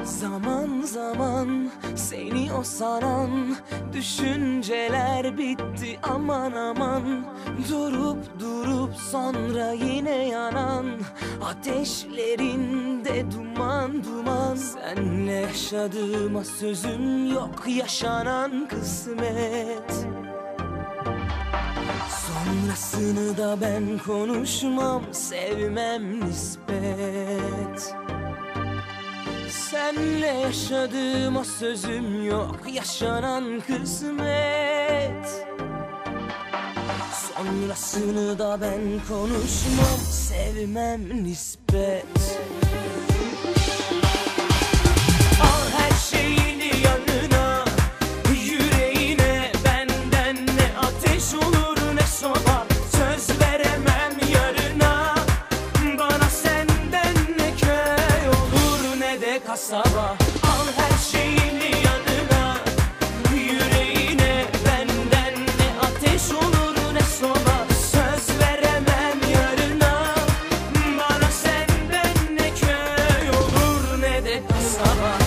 Zaman zaman seni o saran düşünceler bitti aman aman. Durup durup sonra yine yanan ateşlerinde duman duman. Senle yaşadığıma sözüm yok, yaşanan kısmet. Sonrasını da ben konuşmam, sevmem nispet. Senle yaşadığıma sözüm yok, yaşanan kısmet. Sonrasını da ben konuşmam, sevmem nispet. Al her şeyini yanına, yüreğine, benden ne ateş olur ne soba. Söz veremem yarına, bana senden ne köy olur ne de kasaba. Al her şeyini yanına, yüreğine, benden ne ateş olur ne soba. Söz veremem yarına, bana senden ne köy olur ne de kasaba.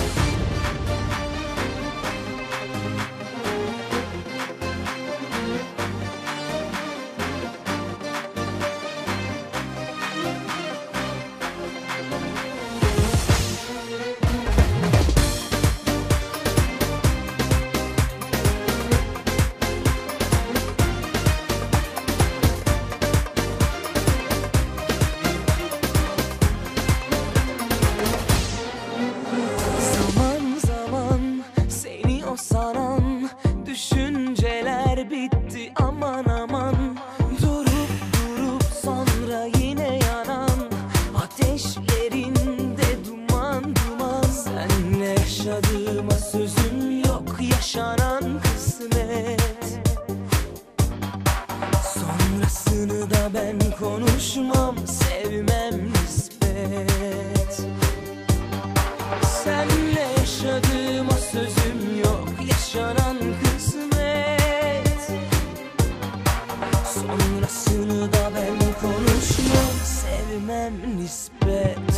Saran düşünceler bitti aman aman. Durup durup sonra yine yanan ateşlerinde duman duman. Senle yaşadığıma sözüm yok, yaşanan kısmet. Sonrasını da ben konuşmam, sevmem nispet. Senle yaşadığıma sözüm yok, yaşanan kısmet. Sonrasını da ben konuşmam, sevmem nispet.